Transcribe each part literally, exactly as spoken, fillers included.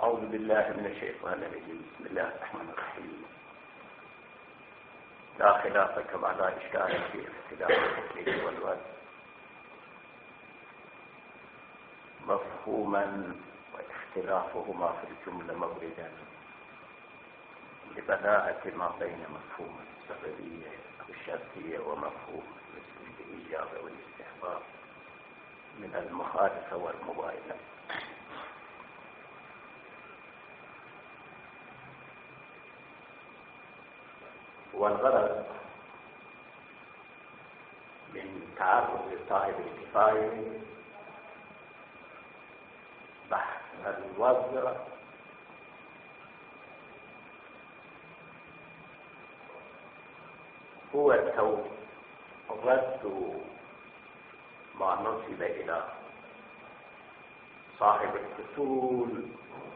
أعوذ بالله من الشيطان الرجيم. بسم الله الرحمن الرحيم. لا خلاف كما لا إشكال في اختلاف التكليف والوزن مفهوما واختلافهما في الجملة موردا لبداءة ما بين مفهوم السببية أو الشرطية ومفهوم الإيجاب والاستحباب من المخالفة والمباينة. والغرض من تعرض صاحب الكفاية بحث الوزر هو رد ما نسب إلى صاحب الفصول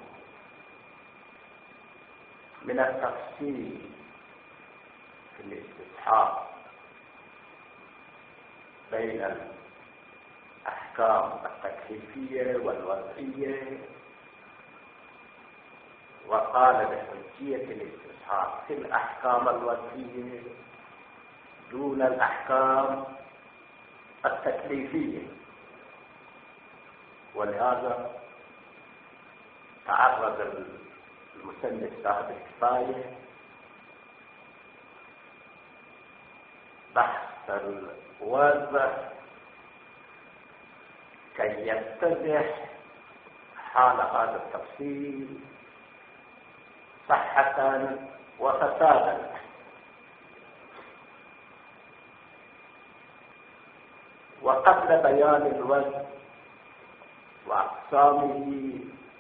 من التفصيل في الاستصحاب بين الأحكام التكليفية والوضعية، وقال بحجية الاستصحاب في الأحكام الوضعية دون الأحكام التكليفية، ولهذا تعرض المسند صاحب الكفاية بحث الوضع كي يتضح حال هذا التفصيل صحة وفسادا. وقبل بيان الوزن وأقسامه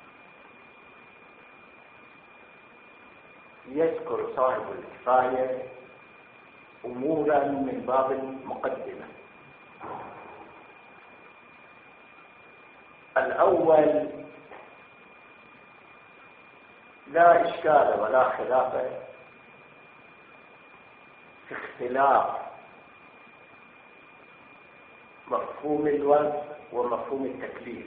يذكر صاحب الكفاية أمورا من باب المقدمة. الأول لا إشكال ولا خلاف في اختلاف مفهوم الوزن ومفهوم التكليف،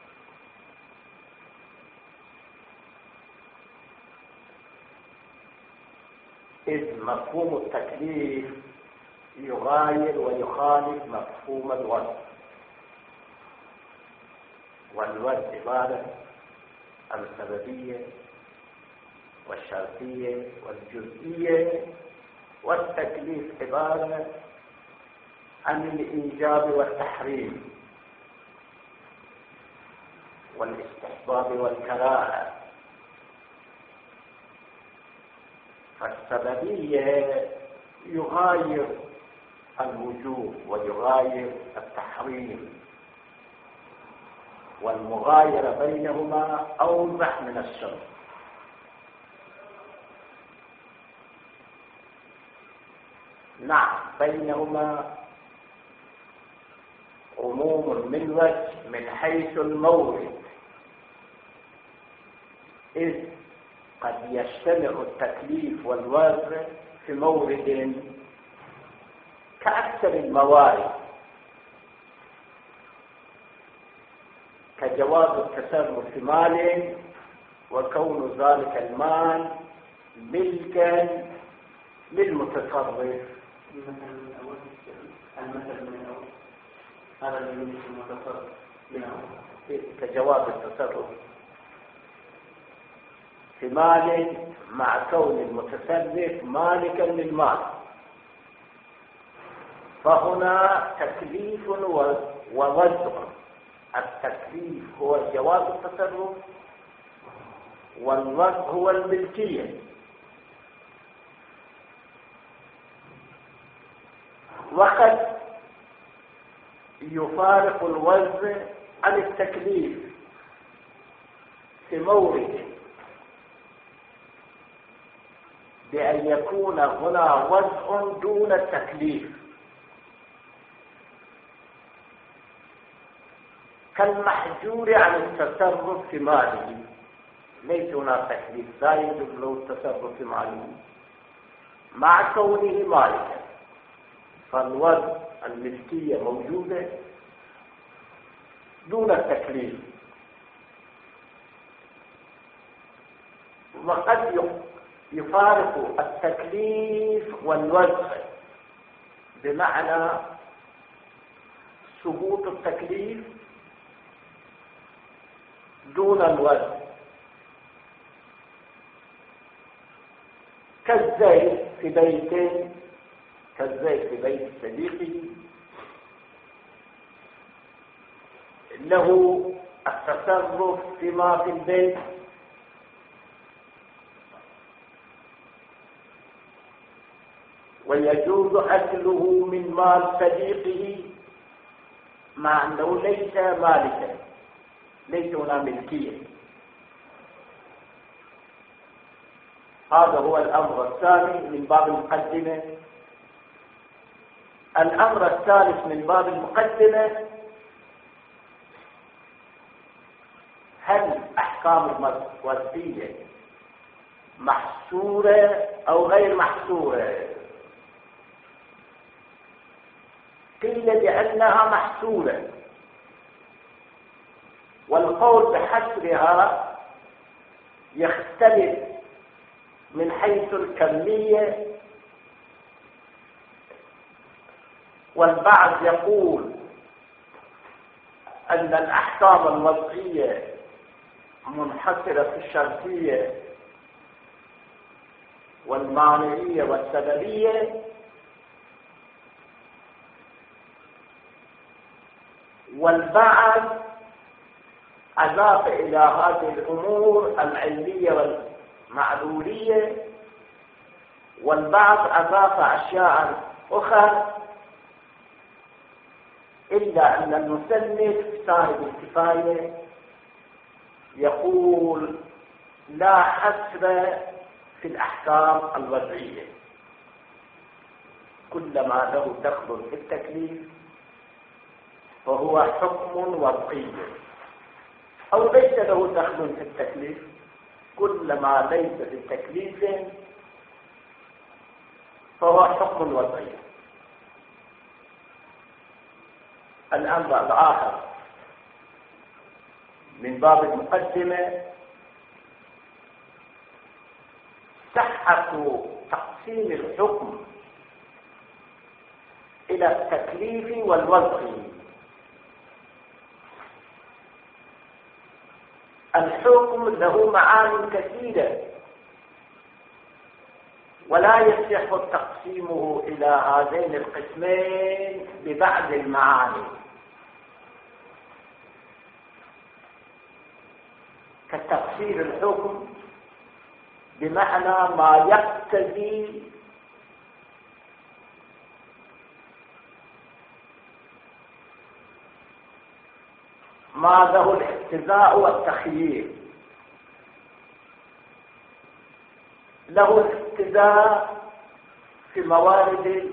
إذ مفهوم التكليف يغاير ويخالف مفهوم الوزن، والوزن عبارة عن السببية والشرطية والجزئية، والتكليف عبارة عن الإيجاب والتحريم والاستحباب والكراهة. فالسببية يغاير الوجوب ويغاير التحريم، والمغايرة بينهما أوضح من الشرط. نعم بينهما عموم من وجه من حيث المورد، إذ قد يجتمع التكليف والوزن في مورد كأكثر الموارد، كجواز التصرف في مال وكون ذلك المال ملكا للمتصرف. المثل الأول المثل من الأول هذا اللي يملك المتصرف كجواز التصرف في مال مع كون المتصرف مالكا للمال، فهنا تكليف ووزع. التكليف هو جواز التصرف والوزع هو الملكية. وقد يفارق الوزع عن التكليف في مورد بأن يكون هنا وزع دون التكليف، كالمحجور عن التصرف في ماله، ليس هناك تكليف لا يجوز له التصرف في ماله مع كونه مالكا، فالوزع الملكية موجودة دون التكليف. وقد يفارق التكليف والوزع، بمعنى ثبوت التكليف دون الوزع، كالزيت في بيت كالزيت في بيت صديقه له التصرف فيما في البيت، ويجوز أكله من مال صديقه مع أنه ليس مالكا، ليس هنا ملكية. هذا هو الأمر الثاني من باب المقدمة. الأمر الثالث من باب المقدمة: هل أحكام الوصية محصورة أو غير محصورة؟ قيل بأنها محصورة، والقول بحصرها يختلف من حيث الكمية، والبعض يقول أن الأحكام الوضعية منحصرة في الشرطية والمانعية والسببية، والبعض أضاف إلى هذه الأمور العلمية والمعلولية، والبعض أضاف أشياء أخرى، إلا أن المصنف صاحب الكفاية يقول لا حصر في الأحكام الوضعية، كلما له دخل في التكليف فهو حكم وضعي، أو ليس له دخل في التكليف، كلما ليس في التكليف فهو حكم وضعي. الأمر الآخر من باب المقدمة: صحة تقسيم الحكم إلى التكليف والوضع. الحكم له معاني كثيرة، ولا يصح تقسيمه إلى هذين القسمين ببعض المعاني، كتفسير الحكم بمعنى ما يقتضي ما له الاقتضاء والتخيير، له الاقتضاء في موارد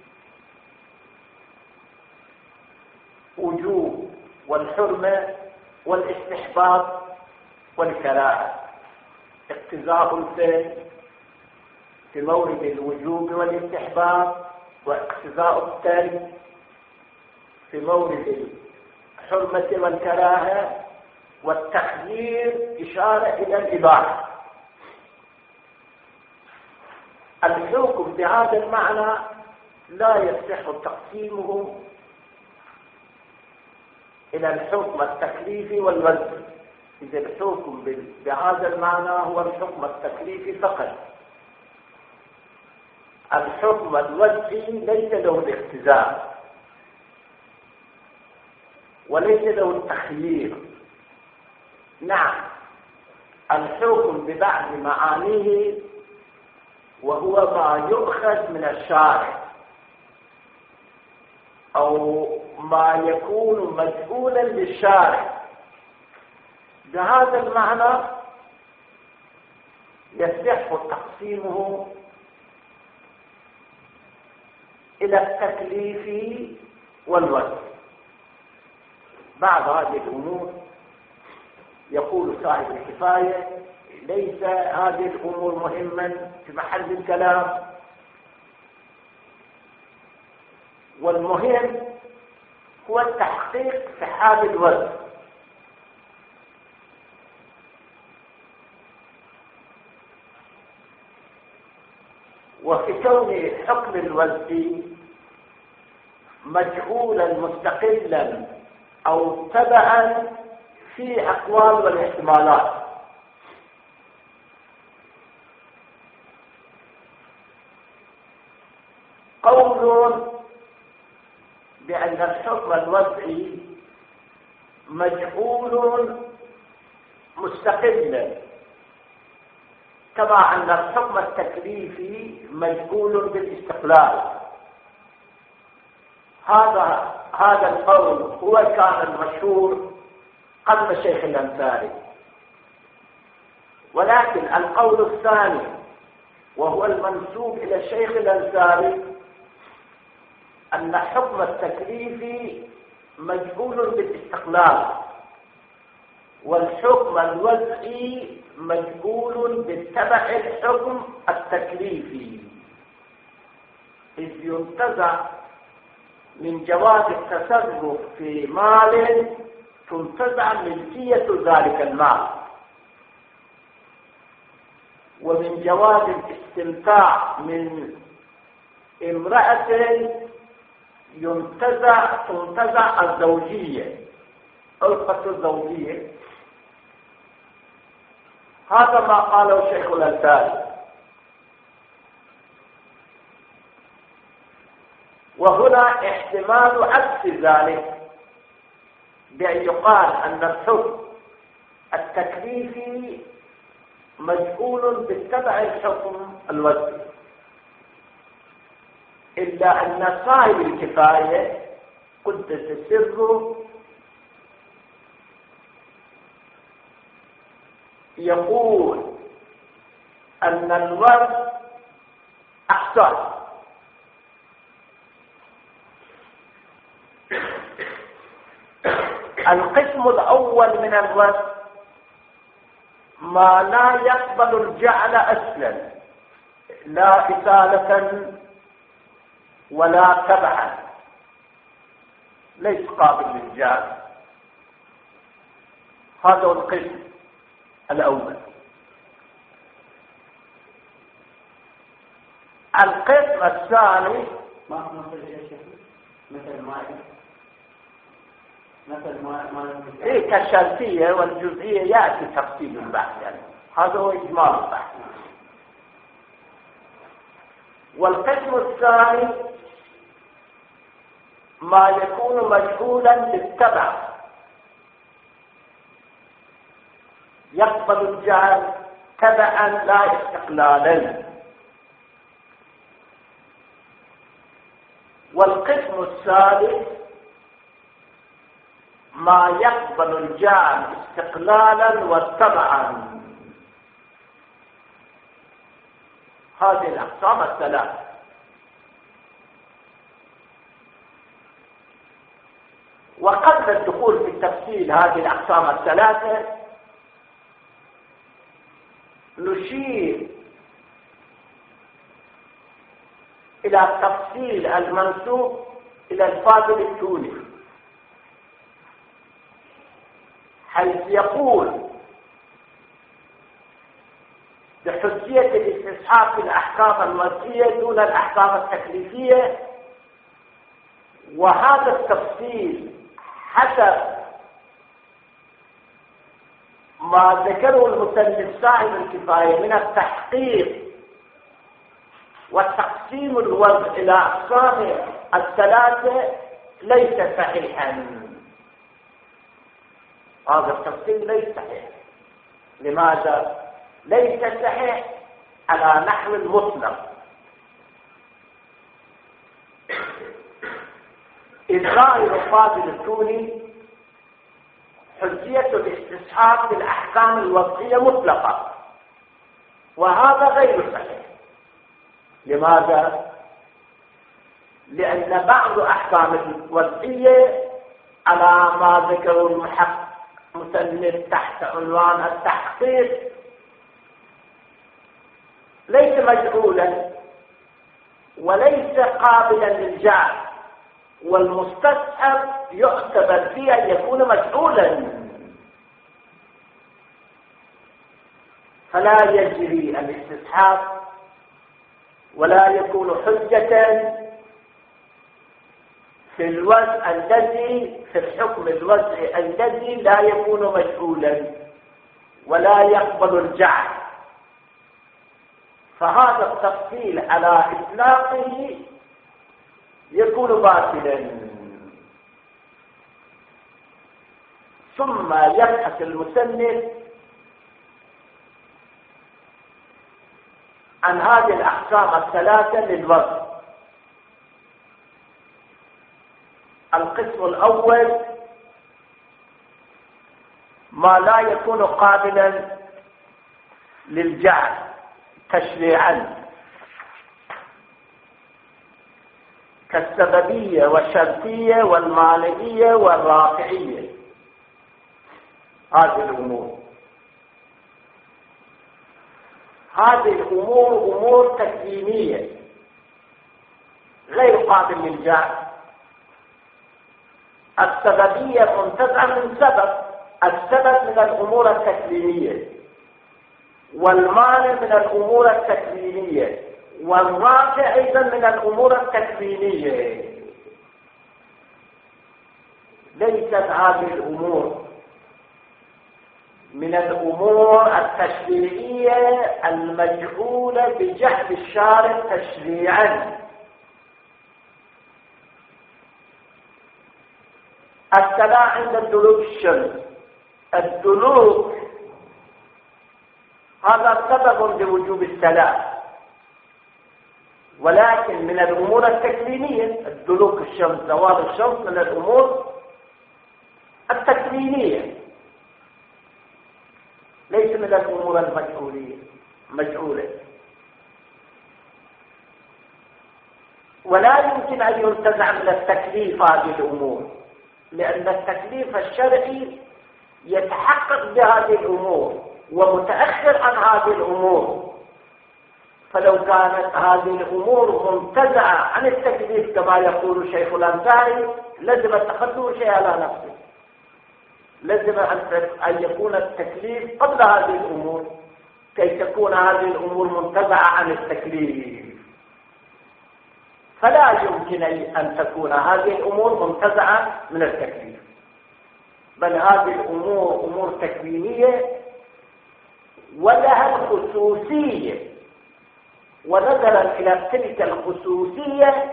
الوجوب والحرمة والاستحباب والكراهة، اقتضاء الفعل في مورد الوجوب والاستحباب، واقتضاء الترك في مورد الحرمة والكراهة، والتخيير إشارة إلى الإباحة. الحكم بهذا المعنى لا يصح تقسيمه إلى الحكم التكليفي والوضعي، إذا الحكم بهذا المعنى هو الحكم التكليفي فقط. الحكم الوضعي ليس له الاقتضاء وليس له التخيير. نعم، الحكم ببعض معانيه وهو ما يؤخذ من الشارع أو ما يكون مدعولا للشارع، بهذا المعنى يصح تقسيمه إلى التكليف والوضع. بعض هذه الأمور يقول صاحب الكفاية ليس هذه الأمور مهمة في محل الكلام، والمهم هو التحقيق في حال الوضع. وفي كون حكم الوزع مجهولا مستقلا أو تبعا في أقوال والاحتمالات. قول بأن الحكم الوضعي مجهول مستقلا كما أن الحكم التكليفي مجهول بالاستقلال، هذا هذا القول هو كان المشهور قبل شيخ الأنصاري. ولكن القول الثاني وهو المنسوب إلى الشيخ الأنصاري أن حكم التكليف مجهول بالاستقلال، والحكم الوضعي مجهول باتبع الحكم التكليفي، إذ ينتزع من جواز التصرف في مال تنتزع ملكية ذلك المال، ومن جواز الاستمتاع من امرأة ينتزع تنتزع الزوجية، ألقة الزوجية. هذا ما قاله شيخ الأنصاري. وهنا احتمال عكس ذلك بأن يقال أن الحكم التكليفي مجهول باتبع الحكم الوضعي، إلا أن صاحب الكفاية قدس سره يقول أن الوضع أحسن، القسم الأول من الوضع ما لا يقبل الجعل أصلا، لا إزالة ولا تبعا، ليس قابل للجعل. هذا القسم الأول. القسم الثاني ما نصل إلى شيء مثل ما مثل ما ما إيه كالشرطية والجزئية يأتي تفصيل البحث، يعني هذا هو إجمال البحث. والقسم الثاني ما يكون مجهولا بالتبع، يقبل الجعل تبعا لا استقلالا. والقسم الثالث ما يقبل الجعل استقلالا وتبعا. هذه الأقسام الثلاث. وقبل الدخول في تفصيل هذه الأقسام الثلاثة نشير إلى تفصيل المنسوب إلى الفاضل التوني، حيث يقول بحجية الاستصحاب في الأحكام الوضعية دون الأحكام التكليفية. وهذا التفصيل حسب ما ذكره المصنف صاحب الكفاية من التحقيق والتقسيم الوضع إلى أقسام الثلاثة ليس صحيحا. هذا التفصيل ليس صحيح. لماذا؟ ليس صحيح على نحو المطلق، إذ ظاهر فاضل التوني حجية الاستصحاب في الأحكام الوضعية مطلقة، وهذا غير صحيح. لماذا؟ لأن بعض أحكام الوضعية على ما ذكره المحقق مصنف تحت عنوان التحقيق ليس مجهولا وليس قابلا للجعل، والمستصحب يعتبر فيه أن يكون مجهولا، فلا يجري الاستصحاب ولا يكون حجة في الوضع الذي في الحكم الوضع الذي لا يكون مجهولا ولا يقبل الجعل. فهذا التفصيل على إطلاقه يكون باطلا. ثم يبحث المصنف عن هذه الأقسام الثلاثة للوضع. القسم الأول ما لا يكون قابلا للجعل تشريعا كالسببية والشرطية والمانعية والرافعية. هذه الأمور هذه الأمور أمور تكوينية غير قابل للجعل. السببية منتزعة من سبب، السبب من الأمور التكوينية، والمانع من الأمور التكوينية، والرافع أيضا من الأمور التكوينية. ليست هذه الأمور من الأمور التشريعية المجعولة بجهد الشارع تشريعا. الصلاة عند دلوك الشمس، الدلوك هذا سبب لوجوب الصلاة، ولكن من الأمور التكوينية. الدلوك الشمس، زوال الشمس من الأمور التكوينية، ليس من الأمور المجعولية مجعولة. ولا يمكن أن ينتزع من التكليف هذه الأمور، لأن التكليف الشرعي يتحقق بهذه الأمور ومتأخر عن هذه الأمور. فلو كانت هذه الأمور منتزعة عن التكليف كما يقول الشيخ الأنصاري لازم التخلف شيء على نفسه، لازم أن يكون التكليف قبل هذه الأمور كي تكون هذه الأمور منتزعة عن التكليف. فلا يمكن أن تكون هذه الأمور منتزعة من التكليف، بل هذه الأمور أمور تكوينية ولها الخصوصية، ونظرا إلى تلك الخصوصية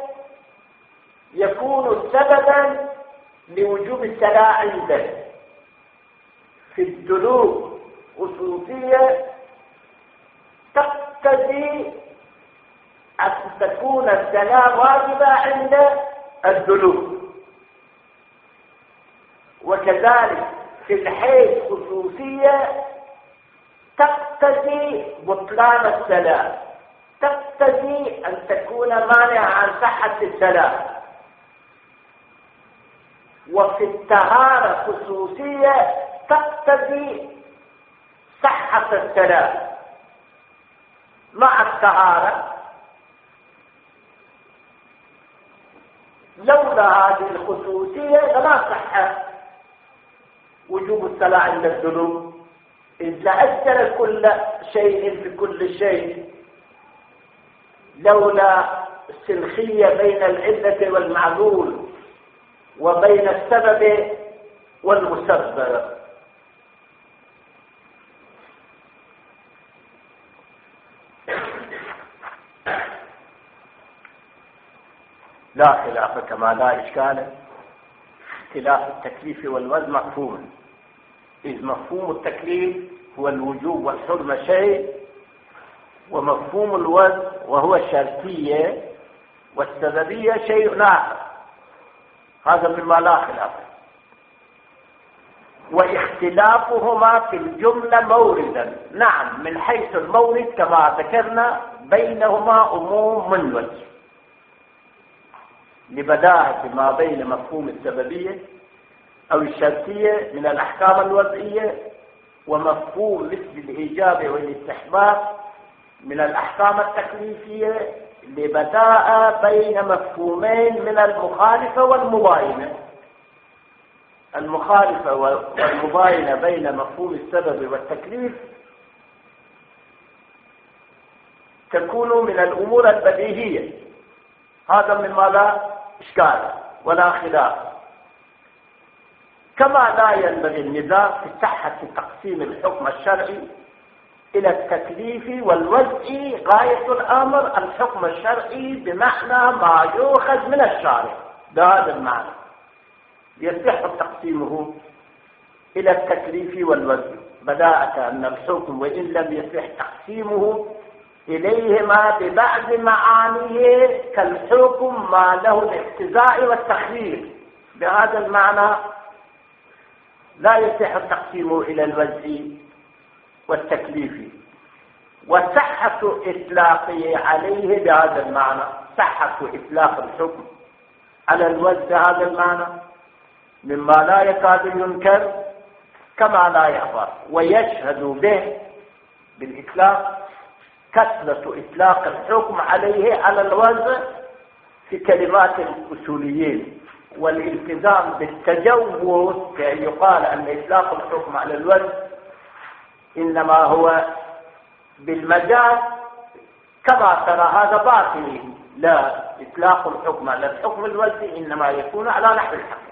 يكون سببا لوجوب الصلاة عنده. في الدلوك خصوصية تقتضي أن تكون الصلاة واجبة عند الدلوك، وكذلك في الحيض خصوصية تقتضي بطلان الصلاة، تقتضي أن تكون مانعة عن صحة الصلاة. وفي الطهارة خصوصية تقتضي صحة الصلاة مع الطهارة. لولا هذه الخصوصية لما صح وجوب الصلاة عند الدلوك، إذ لأثر كل شيء في كل شيء، لولا السلخية بين العلة والمعلول وبين السبب والمسبب. لا خلاف كما لا إشكال. خلاف التكليف والوزن مفهوم، إذ مفهوم التكليف هو الوجوب والحرمة شيء، ومفهوم الوزن وهو الشرطية والسببية شيء آخر. هذا مما لا خلاف. واختلافهما في الجملة موردا، نعم من حيث المورد كما ذكرنا بينهما أمور من وجه، لبداهة ما بين مفهوم السببية أو الشرطية من الأحكام الوضعية ومفهوم مثل الإيجاب والاستحباب من الأحكام التكليفية، لبداء بين مفهومين من المخالفة والمباينة. المخالفة والمباينة بين مفهوم السبب والتكليف تكون من الأمور البديهية، هذا مما لا إشكال ولا خلاف. كما لا ينبغي النزاع في صحة تقسيم الحكم الشرعي إلى التكليف والوزع. غاية الأمر الحكم الشرعي بمعنى ما يؤخذ من الشارع، بهذا المعنى يصح تقسيمه إلى التكليف والوزع، بداءة أن الحكم وإن لم يصح تقسيمه إليهما ببعض معانيه كالحكم ما له الاقتضاء والتخيير، بهذا المعنى لا يصح التقسيم إلى الوزع والتكليف. وصحة إطلاقه عليه بهذا المعنى، صحة إطلاق الحكم على الوزع هذا المعنى مما لا يكاد ينكر كما لا يخفى، ويشهد به بالإطلاق كثرة إطلاق الحكم عليه على الوزع في كلمات الأصوليين، والالتزام بالتجوز كأن يقال أن إطلاق الحكم على الوزع إنما هو بالمجاز، كما ترى هذا باطل. لا، إطلاق الحكم على الحكم الوزعي إنما يكون على نحو الحقيقة.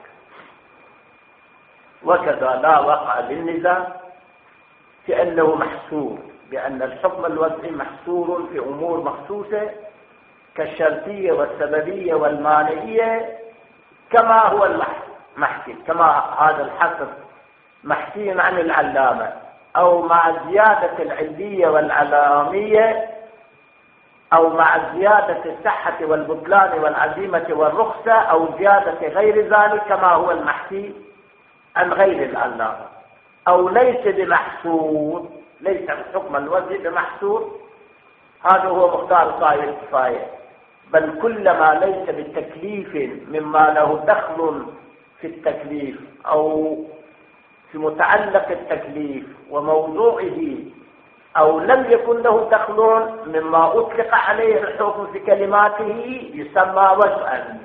وكذا لا وقع للنزاع في أنه محصور، بأن الحكم الوزعي محصور في أمور مخصوصة كالشرطية والسببية والمانعية، كما هو المحكي، كما هذا الحصر محكي عن العلامة، أو مع زيادة العلية والعلامية، أو مع زيادة الصحة والبطلان والعزيمة والرخصة، أو زيادة غير ذلك كما هو المحكي عن غير العلامة، أو ليس بمحصور، ليس الحكم الوزعي بمحصور، هذا هو مختار قائل الكفاية، بل كل ما ليس بتكليف مما له دخل في التكليف أو في متعلق التكليف وموضوعه، أو لم يكن له دخل مما أطلق عليه الحكم في كلماته يسمى وزعا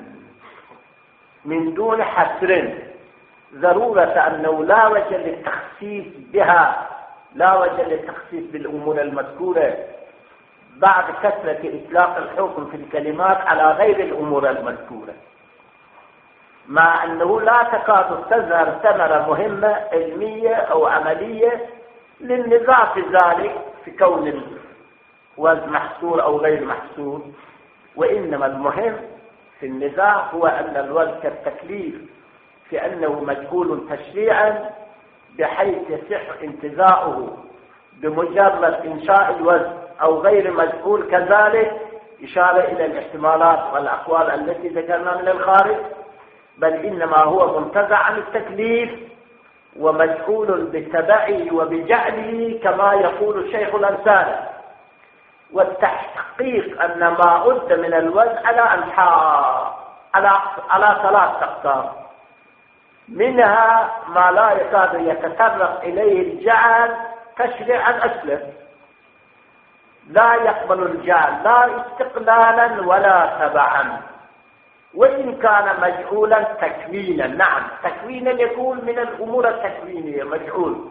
من دون حصر، ضرورة أنه لا وجه للتخصيص بها، لا وجه للتخصيص بالأمور المذكورة بعد كثرة إطلاق الحكم في الكلمات على غير الأمور المذكورة، مع أنه لا تكاد تظهر ثمرة مهمة علمية أو عملية للنزاع في ذلك، في كون الوزن محصور أو غير محصور. وإنما المهم في النزاع هو أن الوزن كالتكليف في أنه مجهول تشريعا بحيث يصح انتزاعه بمجرد إنشاء الوزن، أو غير مجهول كذلك إشارة إلى الاحتمالات والأقوال التي ذكرنا من الخارج، بل إنما هو منتزع عن التكليف ومجهول بتبعه وبجعله كما يقول الشيخ الأنصاري. والتحقيق أن ما عد من الوزن على أنحاء على على ثلاث أقسام، منها ما لا يكاد يتطرق إليه الجعل تشريعا أصلا، لا يقبل الجعل لا استقلالا ولا تبعا، وإن كان مجعولا تكوينا. نعم، تكوينا يكون من الأمور التكوينية مجعول،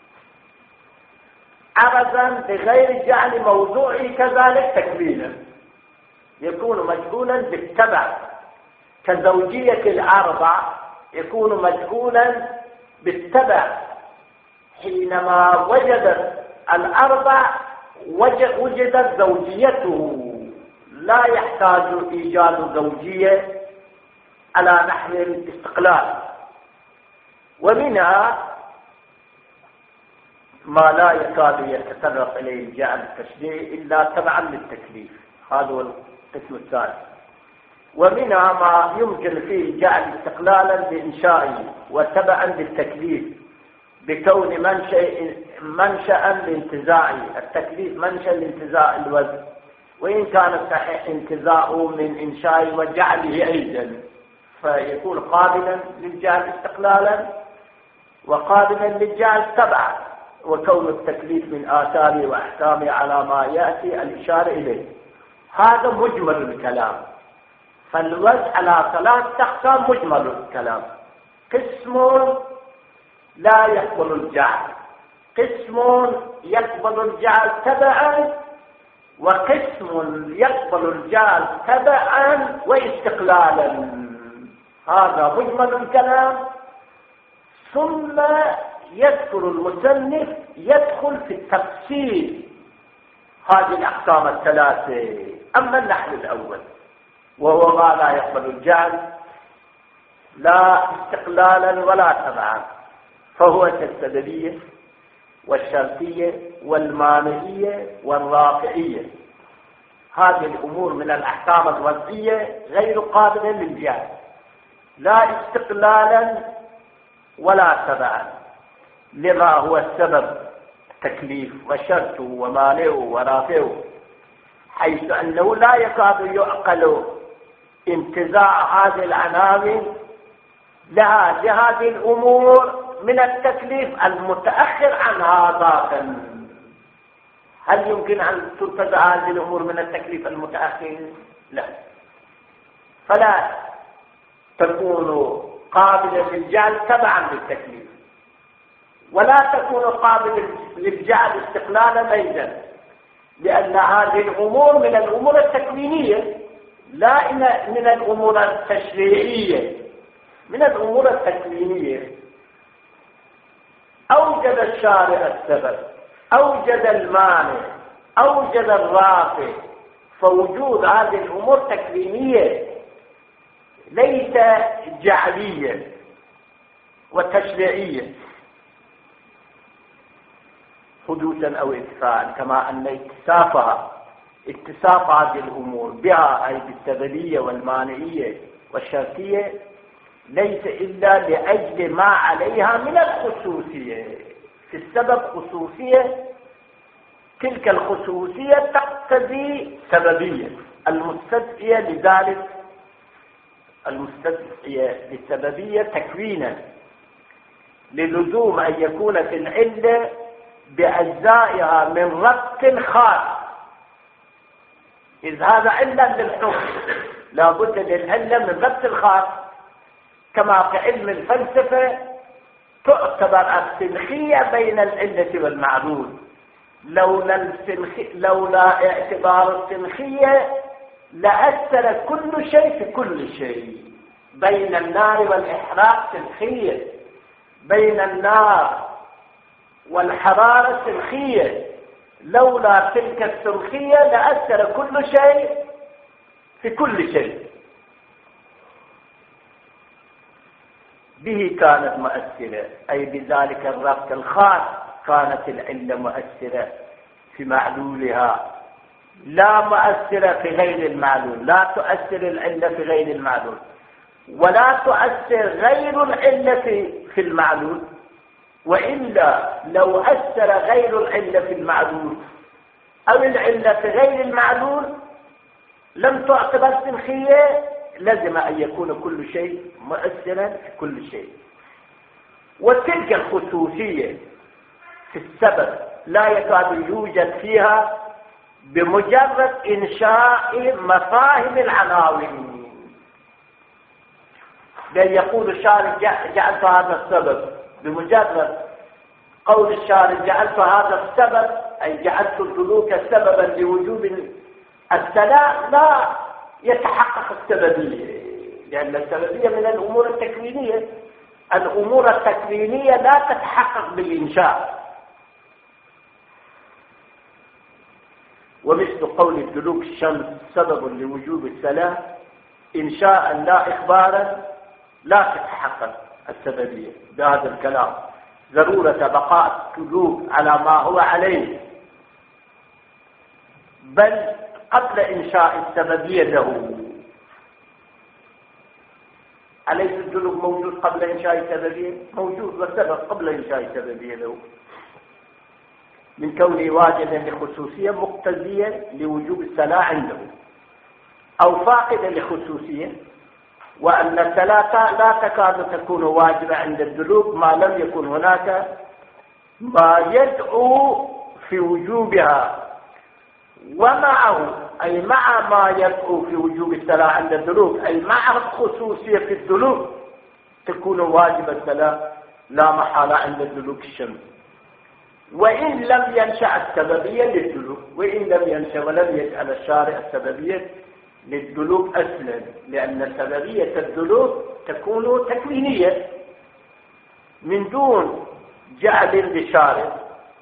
عرضا بغير جعل موضوعه كذلك تكوينا يكون مجعولا بالتبع، كزوجية الأربع يكون مجعولا بالتبع، حينما وجدت الأربع وجدت زوجيته، لا يحتاج إيجاد زوجية على نحو الاستقلال. ومنها ما لا يكاد يتطرق إليه الجعل التشريعي إلا تبعا للتكليف، هذا هو القسم الثالث. ومنها ما يمكن فيه الجعل استقلالا بإنشائه وتبعا للتكليف بكون منشأ منشأ لانتزاعه، التكليف منشأ لانتزاع الوزن، وإن كان صحيح انتزاعه من إنشائه وجعله أيضا، فيكون قابلا للجعل استقلالا وقابلا للجعل تبعا، وكون التكليف من آثاره وأحكامه على ما يأتي الإشارة إليه. هذا مجمل الكلام. فالوزن على ثلاث أقسام مجمل الكلام: قسم لا يقبل الجعل، قسم يقبل الجعل تبعا، وقسم يقبل الجهل تبعا واستقلالا. هذا مجمل الكلام. ثم يذكر المصنف يدخل في التفصيل هذه الأقسام الثلاثة. أما النحو الأول وهو ما لا يقبل الجهل لا استقلالا ولا تبعا، فهو كالسببية والشرطية والمانعية والرافعية. هذه الأمور من الأحكام الوضعية غير قابلة للجهل، لا استقلالا ولا تبعا، لما هو السبب تكليف وشرطه ومانعه ورافعه، حيث أنه لا يكاد يعقل انتزاع هذه العناوين لها لهذه الأمور من التكليف المتأخر عن هذا. هل يمكن أن تنتزع هذه الأمور من التكليف المتأخر؟ لا. فلا تكون قابلة للجعل تبعا للتكليف، ولا تكون قابلة للجعل استقلالا أيضا، لأن هذه الأمور من الأمور التكوينية لا من الأمور التشريعية. من الأمور التكوينية أوجد الشارع السبب، أوجد المانع، أوجد الرافع، فوجود هذه الأمور تكوينية ليس جعلية وتشريعية حدوثا أو اتفاعا، كما أن اكتسافها اكتساف هذه الأمور بها أي بالسببية والمانعية والشرطية ليس إلا لأجل ما عليها من الخصوصية. في السبب خصوصية، تلك الخصوصية تقتضي سببية المستدعية لذلك، المستدعية للسببية تكوينا للزوم أن يكون في العلة بأجزائها من ربط خاص. إذ هذا علة للحكم لا بد للعلة من ربط الخاص، كما في علم الفلسفة تعتبر السنخية بين العلة والمعلول. لولا السنخي لولا اعتبار السنخية لأثر كل شيء في كل شيء. بين النار والإحراق سنخية، بين النار والحرارة سنخية، لولا تلك السنخية لأثر كل شيء في كل شيء. به كانت مؤثرة، أي بذلك الربط الخاص كانت العلة مؤثرة في معلولها، لا مؤثرة في غير المعلول. لا تؤثر العلة في غير المعلول، ولا تؤثر غير العلة في المعلول. وإلا لو أثر غير العلة في المعلول أو العلة في غير المعلول لم تعتبر سنخية، لازم أن يكون كل شيء مؤثرا في كل شيء. وتلك الخصوصية في السبب لا يكاد يوجد فيها بمجرد إنشاء مفاهيم العناوين. بل يقول الشارع جعلت هذا السبب، بمجرد قول الشارع جعلت هذا السبب أي جعلت السلوك سببا لوجوب السلام، لا يتحقق السببية، لأن السببية من الأمور التكوينية. الأمور التكوينية لا تتحقق بالإنشاء. ومثل قول الدلوك الشمس سبب لوجوب السلام إنشاء لا إخبارا لا تتحقق السببية بهذا الكلام. ضرورة بقاء الدلوك على ما هو عليه، بل قبل إنشاء السببية له. أليس الدلوك موجود قبل إنشاء السببية؟ موجود، والسبب قبل إنشاء السببية له، من كونه واجدا لخصوصية مقتضية لوجوب الصلاة عنده، أو فاقدا لخصوصية، وأن الصلاة لا تكاد تكون واجبة عند الدلوك ما لم يكن هناك ما يدعو في وجوبها، ومعه أي مع ما يدعو في وجوب الصلاة عند الدلوك، أي مع الخصوصية في الدلوك تكون واجبة الصلاة لا محالة عند الدلوك الشمس. وإن لم ينشأ السببية للدلوك، وإن لم ينشأ ولم يجعل الشارع السببية للدلوك أصلا، لأن سببية الدلوك تكون تكوينية من دون جعل للشارع.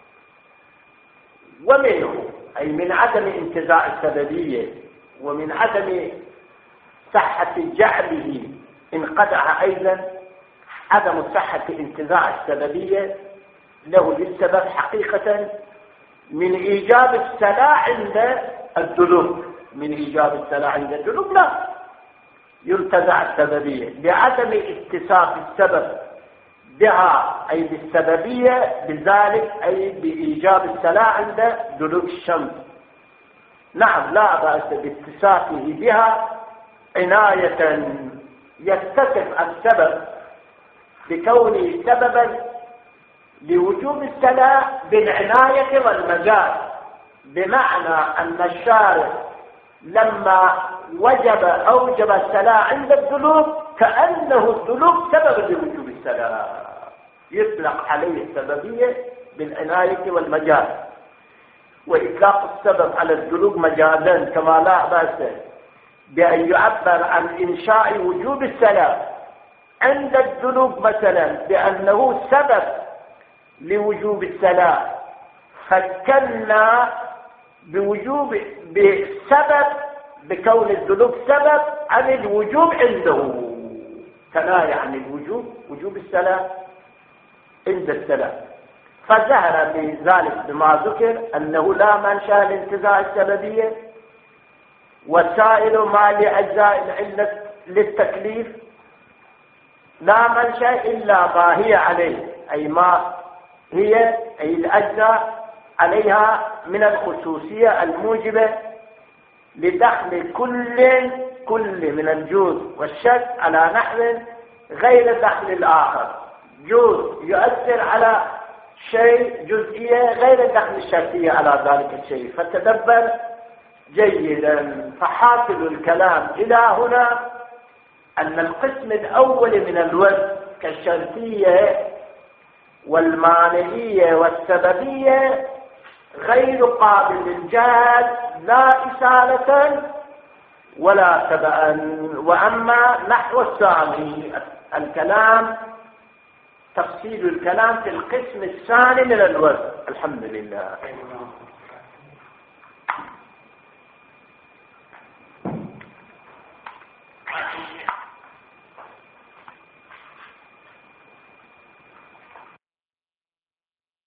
ومنه أي من عدم انتزاع السببية ومن عدم صحة جعله انقطع أيضا عدم صحة انتزاع السببية له للسبب حقيقة من إيجاب السلاع عند الدلوك، من إيجاب السلاع عند الدلوك لا ينتزع السببية لعدم اتصاف السبب بها أي بالسببية، بذلك أي بإيجاب السلاع عند دلوك الشمس. نعم لا بأس باتصافه بها عناية يتصف السبب بكونه سببا لوجوب السلاع بالعناية والمجال، بمعنى أن الشارع لما وجب أوجب السلاع عند الدلوك كأنه الدلوك سبب لوجوب السلاع، يطلق عليه السببية بالعناية والمجال. وإطلاق السبب على الدلوك مجازا كما لا بأس بأن يعبر عن إنشاء وجوب السلاع عند الدلوك مثلا بأنه سبب لوجوب السلاع، فكنا بوجوب بسبب بكون الدلوك سبب عن الوجوب عنده، كناية عن الوجوب وجوب السلاع عند السلاع. فظهر بذلك بما ذكر أنه لا منشأ لانتزاع السببية، وسائر ما لأجزاء العلة للتكليف لا منشأ إلا ما هي عليه، أي ما هي أي الأجزاء عليها من الخصوصية الموجبة لدخل كل كل من الجزء والشك على نحو غير دخل الآخر. جزء يؤثر على شيء جزئية غير دخل الشرطية على ذلك الشيء، فتدبر جيدا. فحاصل الكلام إلى هنا أن القسم الأول من الوزن كالشرطية والمانعية والسببية غير قابل للجهل لا إسالة ولا تبعا. وأما نحو الثاني الكلام تفصيل الكلام في القسم الثاني من الوزن. الحمد لله.